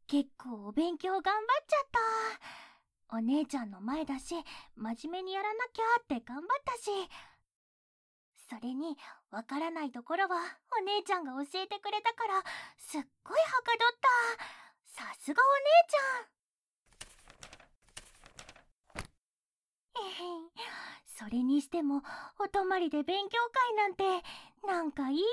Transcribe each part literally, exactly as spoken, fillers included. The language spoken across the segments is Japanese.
結構お勉強頑張っちゃった。お姉ちゃんの前だし、真面目にやらなきゃって頑張ったし。それに、わからないところはお姉ちゃんが教えてくれたから、すっごいはかどった。さすがお姉ちゃん。えへん。それにしても、お泊まりで勉強会なんて、なんかいいよ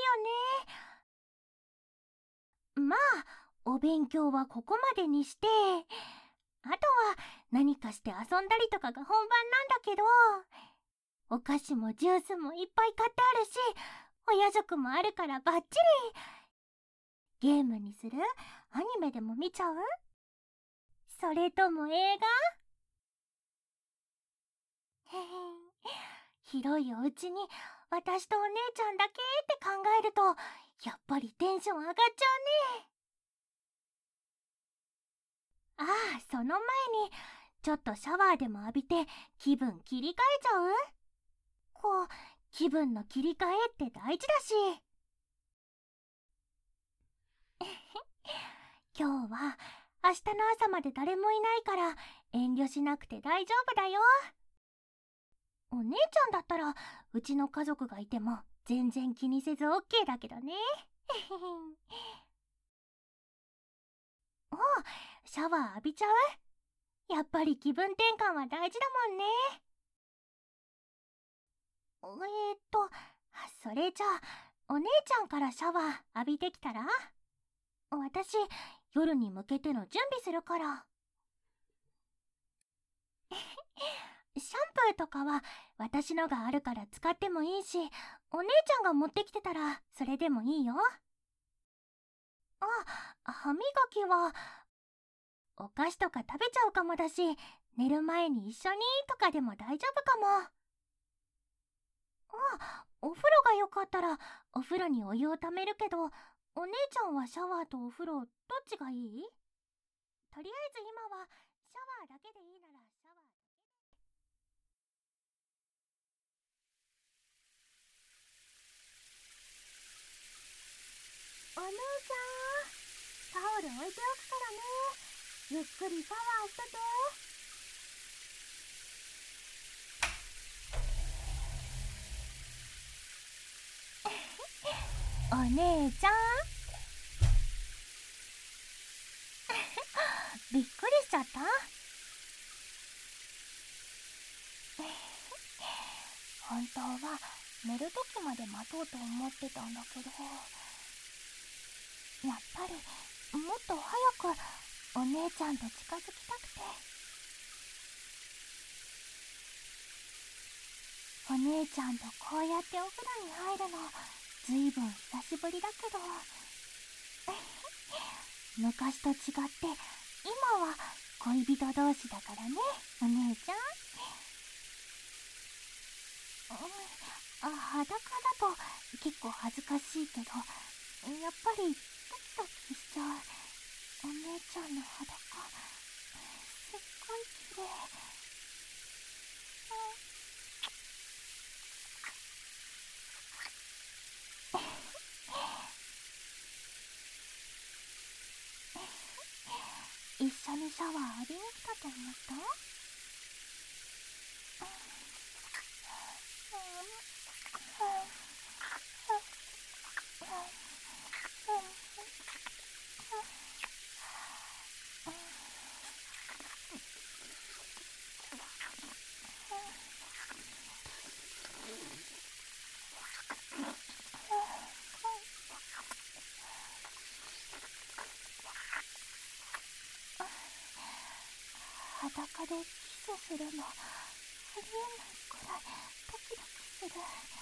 ね。まあ、お勉強はここまでにして、あとは何かして遊んだりとかが本番なんだけど、お菓子もジュースもいっぱい買ってあるし、お夜食もあるからバッチリ。ゲームにする？アニメでも見ちゃう？それとも映画？へへん。広いお家に私とお姉ちゃんだけって考えると、やっぱりテンション上がっちゃうね。ああ、その前にちょっとシャワーでも浴びて気分切り替えちゃう？こう、気分の切り替えって大事だし。今日は明日の朝まで誰もいないから遠慮しなくて大丈夫だよ。お姉ちゃんだったらうちの家族がいても全然気にせず オーケー だけどね。おう、シャワー浴びちゃう？やっぱり気分転換は大事だもんね。えーっと、それじゃあ、お姉ちゃんからシャワー浴びてきたら？私、夜に向けての準備するから。シャンプーとかは私のがあるから使ってもいいし、お姉ちゃんが持ってきてたらそれでもいいよ。あ、歯磨きは、お菓子とか食べちゃうかもだし、寝る前に一緒にとかでも大丈夫かも。あ、お風呂がよかったらお風呂にお湯をためるけど、お姉ちゃんはシャワーとお風呂どっちがいい？とりあえず今はシャワーだけでいいならシャワー。お姉ちゃん、タオル置いておくからね。ゆっくりシャワーしてて。お姉ちゃんびっくりしちゃった？本当は寝る時まで待とうと思ってたんだけど、やっぱりもっと早くお姉ちゃんと近づきたくて。お姉ちゃんとこうやってお風呂に入るのずいぶん久しぶりだけど、昔と違って今は恋人同士だからね、お姉ちゃん。あ、裸だと結構恥ずかしいけど、やっぱりドキドキしちゃう。お姉ちゃんの裸すっごい綺麗。一緒にシャワー浴びに来たと思った？裸でキスするのありえないくらいドキドキする。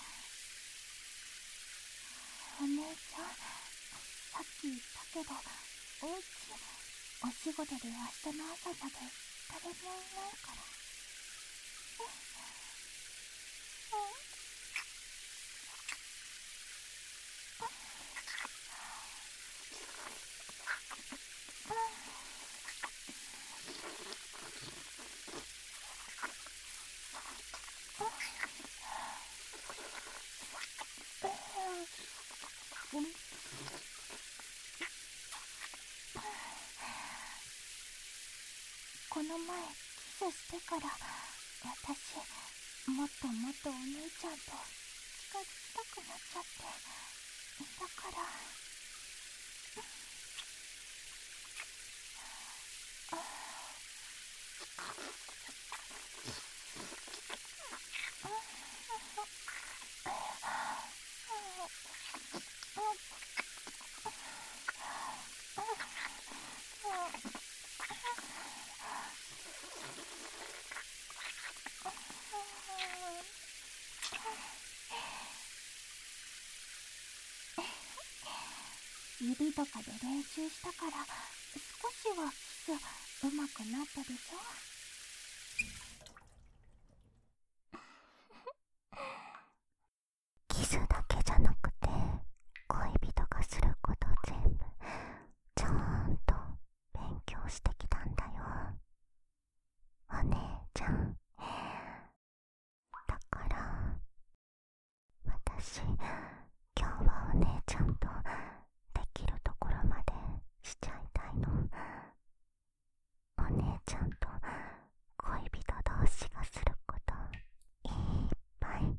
お姉ちゃん、さっき言ったけど、おうちお仕事で明日の朝まで誰もいないから。 前キスしてから私もっともっとお姉ちゃんと近づきたくなっちゃって、だから指とかで練習したから少しはキス上手くなったでしょ。キスだけじゃなくて恋人がすること全部ちゃんと勉強してきたんだよ、お姉ちゃん。だから私今日はお姉ちゃんとできるところまでしちゃいたいの。お姉ちゃんと恋人同士がすることいっぱい。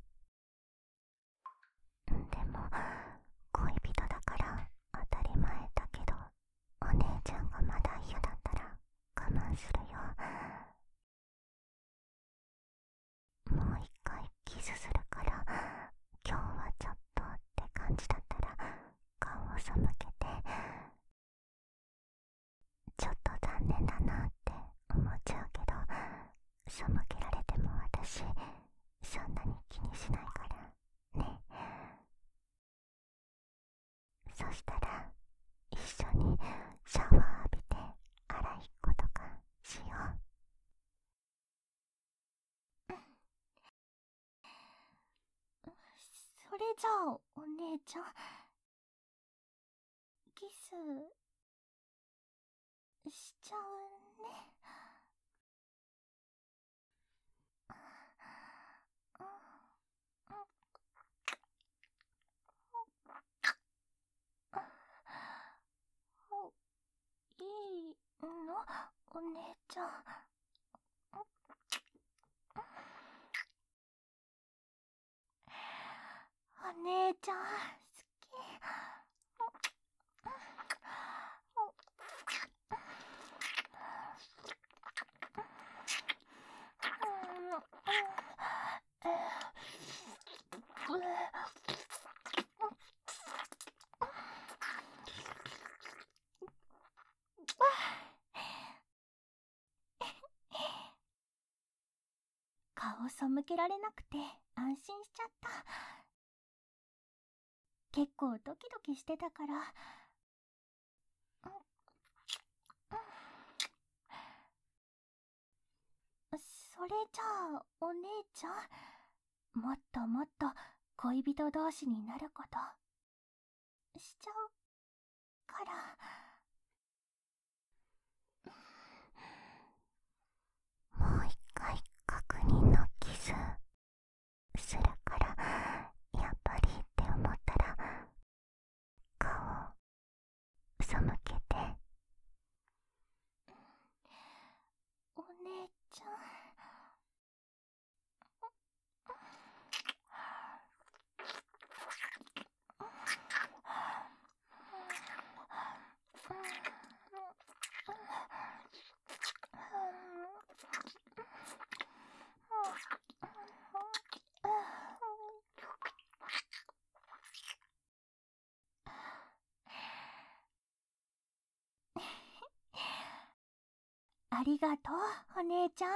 でも恋人だから当たり前だけど、お姉ちゃんがまだ嫌だったら我慢するよ。もう一回キスするから、今日はちょっとって感じだったら顔を背けて、ちょっと残念だなって思っちゃうけど、背けられても私そんなに気にしないからね。そしたら一緒にシャワー浴びて洗いっことかしよう。それじゃあお姉ちゃんキスしちゃうね。いいのお姉ちゃん。お姉ちゃん好き。顔背けられなくて安心しちゃった。結構ドキドキしてたから。それじゃあお姉ちゃん、もっともっと恋人同士になることしちゃうから。もう一回確認のキスするから、やっぱりって思ったら顔背けて。お姉ちゃん。ありがとうお姉ちゃん。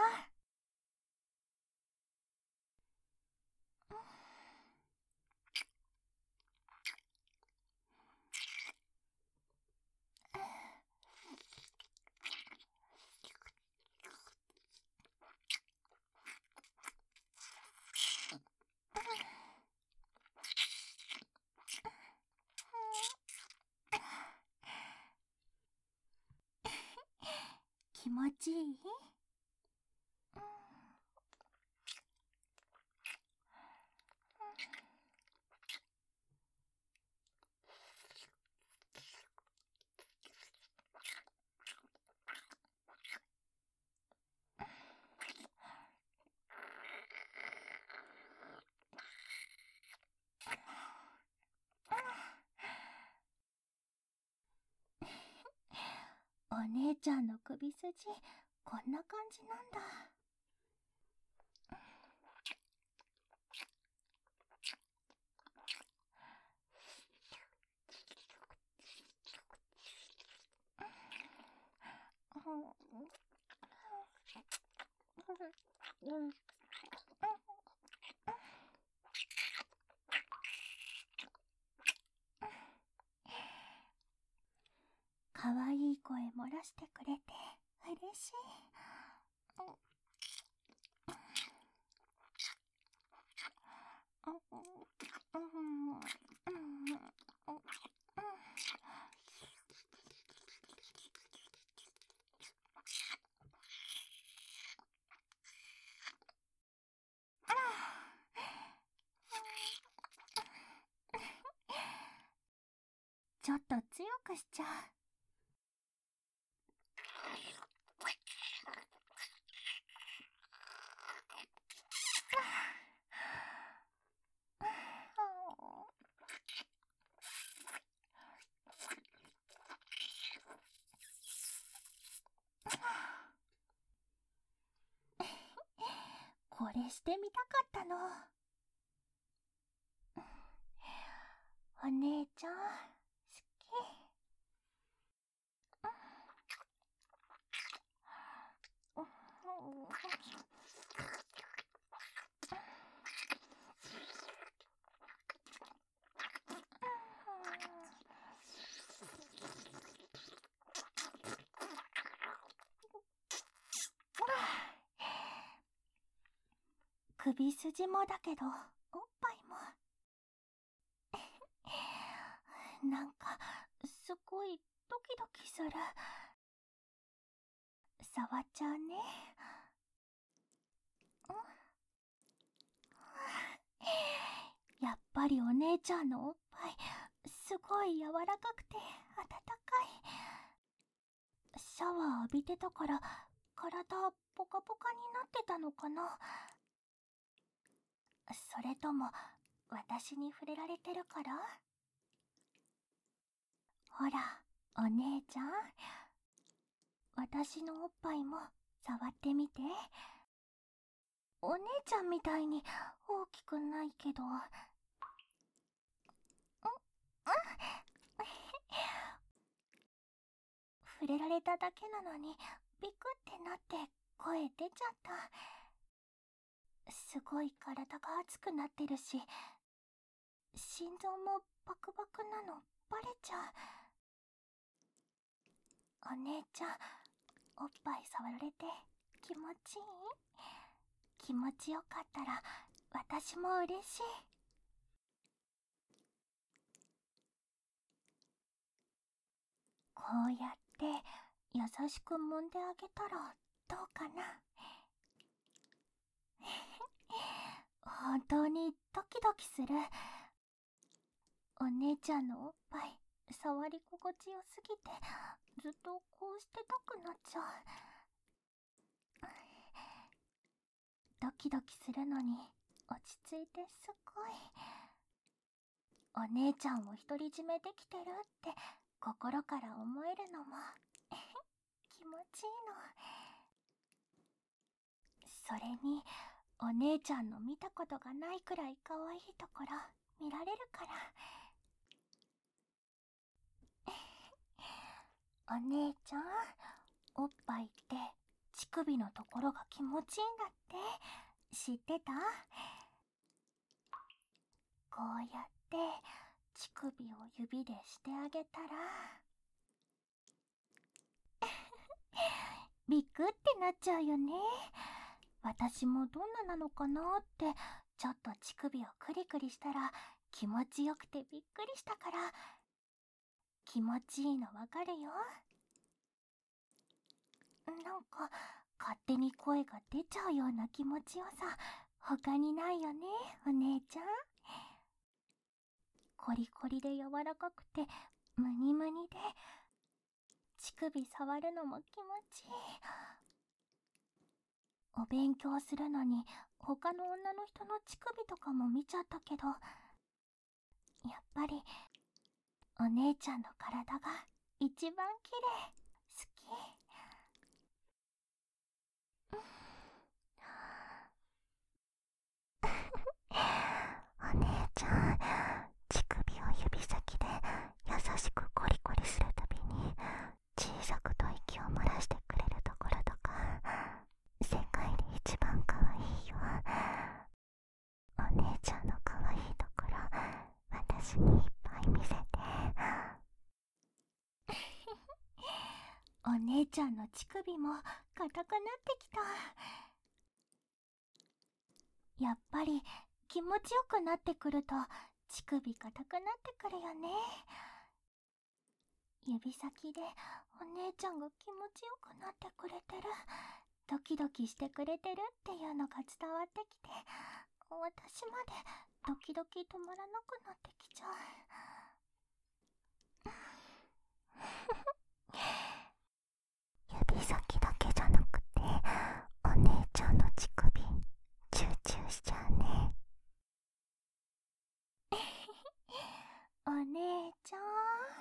気持ちいい？ お姉ちゃんの首筋、こんな感じなんだ。かわいい声漏らしてくれて嬉しい。ちょっと強くしちゃう。これしてみたかったの。お姉ちゃん、好き。首筋もだけど、おっぱいも。なんか、すごいドキドキする。触っちゃうね。やっぱりお姉ちゃんのおっぱい、すごい柔らかくて温かい。シャワー浴びてたから、体ポカポカになってたのかな。それとも、私に触れられてるから？ほら、お姉ちゃん。私のおっぱいも触ってみて。お姉ちゃんみたいに大きくないけど。触れられただけなのにビクってなって声出ちゃった。すごい体が熱くなってるし、心臓もバクバクなのバレちゃう。お姉ちゃん、おっぱい触られて気持ちいい？気持ちよかったら私も嬉しい。こうやって優しく揉んであげたらどうかな。本当にドキドキする。お姉ちゃんのおっぱい触り心地よすぎてずっとこうしてたくなっちゃう。ドキドキするのに落ち着いてすごい。お姉ちゃんを独り占めできてるって心から思えるのも気持ちいいの。それにお姉ちゃんの見たことがないくらい可愛いところ見られるから。お姉ちゃん、おっぱいって乳首のところが気持ちいいんだって知ってた？こうやって乳首を指でしてあげたらビクってなっちゃうよね。私もどんななのかなってちょっと乳首をクリクリしたら気持ちよくてびっくりしたから。気持ちいいのわかるよ。なんか勝手に声が出ちゃうような気持ちよさ他にないよね、お姉ちゃん。コリコリで柔らかくてムニムニで乳首触るのも気持ちいい。お勉強するのに他の女の人の乳首とかも見ちゃったけど、やっぱりお姉ちゃんの体が一番綺麗。好き。 お姉ちゃん、乳首を指先で優しくコリコリするたびに小さく吐息を漏らしてくれるところとか世界で一番可愛いよ。お姉ちゃんの可愛いところ私にいっぱい見せて。お姉ちゃんの乳首も硬くなってきた。やっぱり気持ちよくなってくると乳首硬くなってくるよね。指先でお姉ちゃんが気持ちよくなってくれてる、ドキドキしてくれてるっていうのが伝わってきて、私までドキドキ止まらなくなってきちゃう。指先だけじゃなくてお姉ちゃんの乳首チューチューしちゃうね。お姉ちゃん、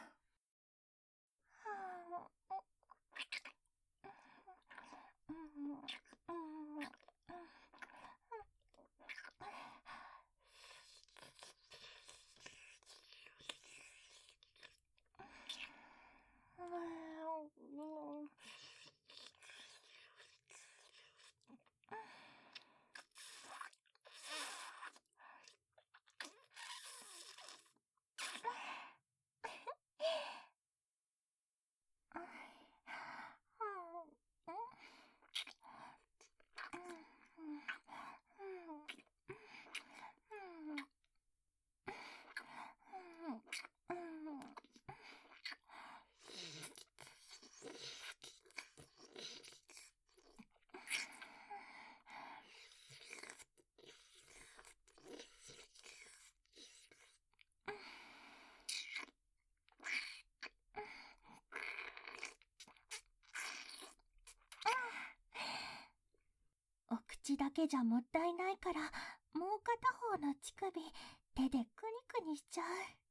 お口だけじゃもったいないから、もう片方の乳首手でクニクニしちゃう。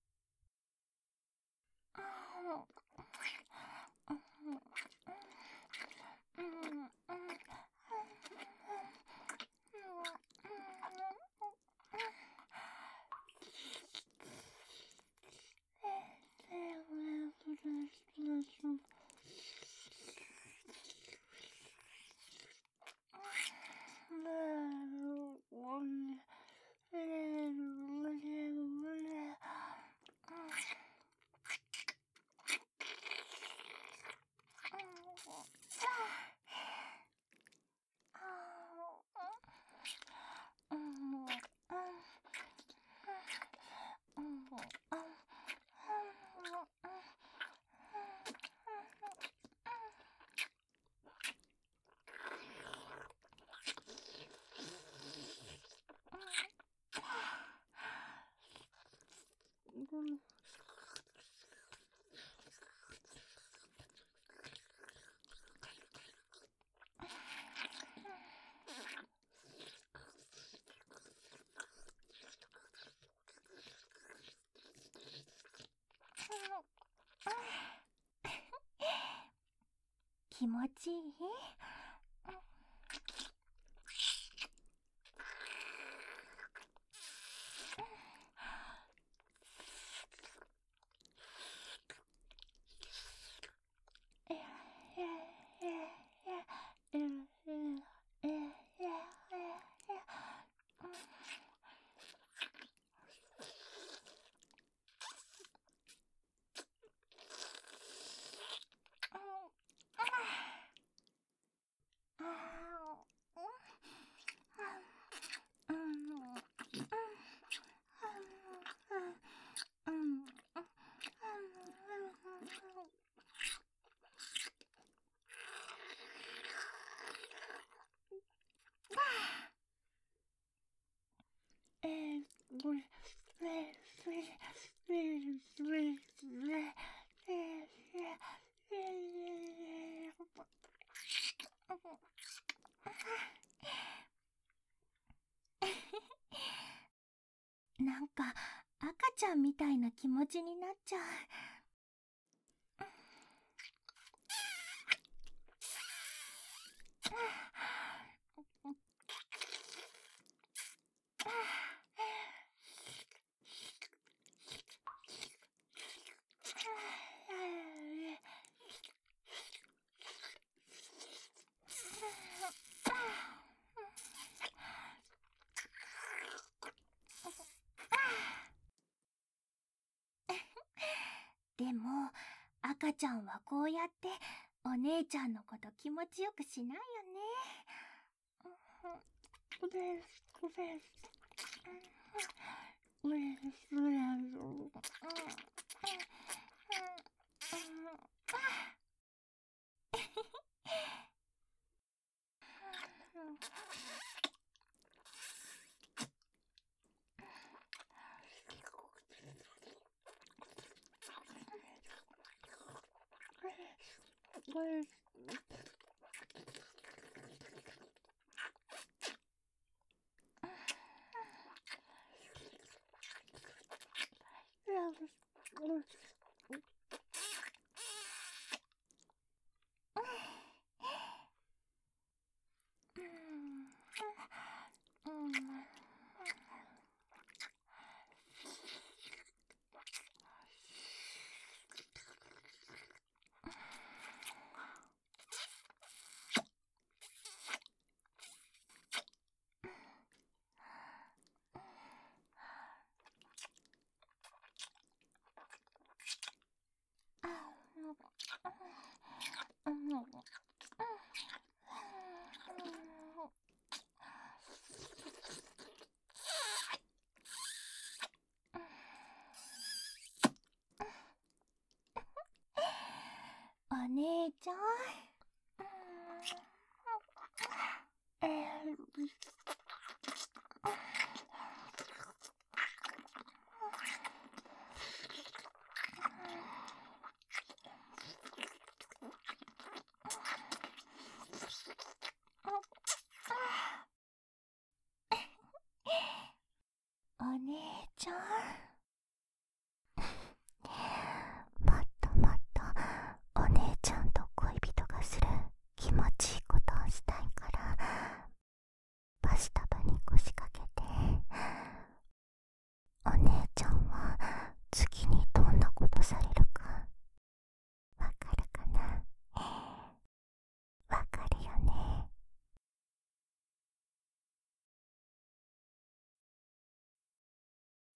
気持ちいい？なんか赤ちゃんみたいな気持ちになっちゃう。 でも赤ちゃんはこうやってお姉ちゃんのこと気持ちよくしないよね。うれしうれしうれしうれお姉ちゃん。お姉ちゃん。